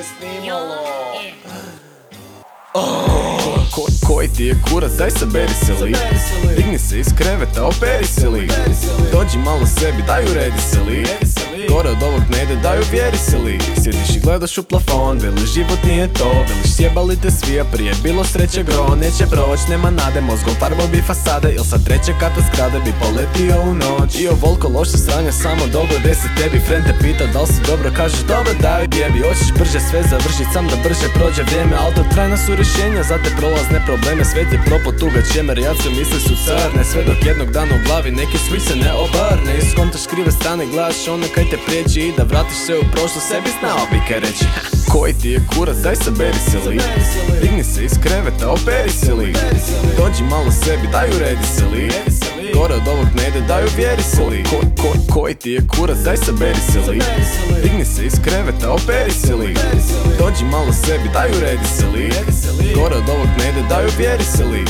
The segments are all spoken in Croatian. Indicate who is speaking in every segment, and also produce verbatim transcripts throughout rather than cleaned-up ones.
Speaker 1: snimalo.
Speaker 2: Ko, koji ti je kurac, daj saberi se li. Digni se iz kreveta, operi se li. Dođi malo sebi, daj uredi se li. Gore od ovog ne ide, daj uvjeri se li. Sjediš i gledaš u plafon, veliš život nije to. Veliš sjebali te svi, a prije bilo sreće gro. Neće proć, nema nade, mozgom farbo bi fasade. Il sa treće kata zgrade bi poletio u noć. I o volko loše sranje, samo dogode se tebi. Friend te pita da li si dobro, kažeš dobro, daj jebi. Hoćeš brže sve završit, sam da brže prođe vrijeme. Al to trajna su rješenja, za te prolazne probleme. Svet je propo tuga čemer, jace misli su crne. Sve dok jednog dana u glavi neki svih se ne obrne. Iskontaš krive strane, gledaš ono kaj te priječi. I da vratiš se u prošlost, sebi znao bi kaj reći. Koji ti je kurac, daj saberi se li. Digni se iz kreveta, operi se li. Dođi malo sebi, daj uredi se li. Gore od ovog ne ide, daj uvjeri se li. Ko, ko, koji ti je kurac, daj saberi se li. Digni se iz kreveta, operi se li. Dođi malo sebi, daj uredi se li. Gore od ovog ne ide, daj uvjeri se li.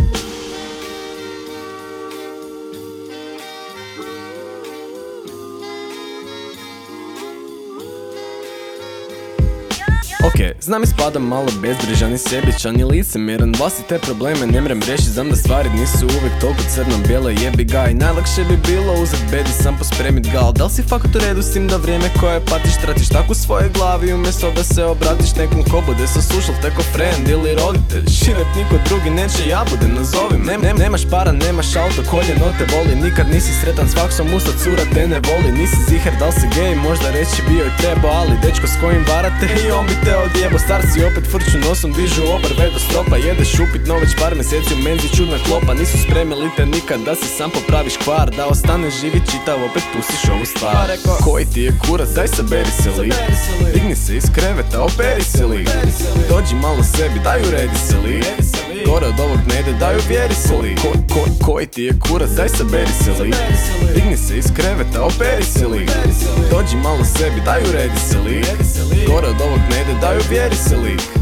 Speaker 2: Ok, znam ispadam malo bezbrižan i sebičan i licemjeran. Vlastite probleme ne mrem riješit, znam da stvari nisu uvijek toliko crno-bijele, jebi ga. I najlakše bi bilo uzet bedi, sam pospremit ga. Al da li si fakat u redu s tim da vrijeme koje patiš tratiš tako u svojoj glavi, umjesto da se obratiš nekom ko bude saslušal te ko friend ili roditelj. Širet niko drugi neće, ja budem, nazovim. Nem, nem, nemaš para, nemaš auto, koljeno te boli. Nikad nisi sretan s faksom, usta cura te ne voli. Nisi ziher da li si gej, možda reći bio i trebao. Ali dečko s kojim varate i on bi te odjebo. Starci opet frču nosom, dižu obrve do stropa. Jedeš upit, no već par mjeseci u menzi čudna klopa. Nisu spremili te nikad da si sam popraviš kvar. Da ostaneš živi čitav, opet pustiš ovu stvar. Koji ti je kurac, daj saberi se li. Digni se iz kreveta, operi se li. Dođi malo sebi, daj uredi se li. Gore od ovog ne ide, daj uvjeri se li. Ko, ko, koji ti je kurac, daj saberi se li. Digni se iz kreveta, operi se li. Dođi malo sebi, daj uredi se li. Gore od ovog ne ide, daj uvjeri se li.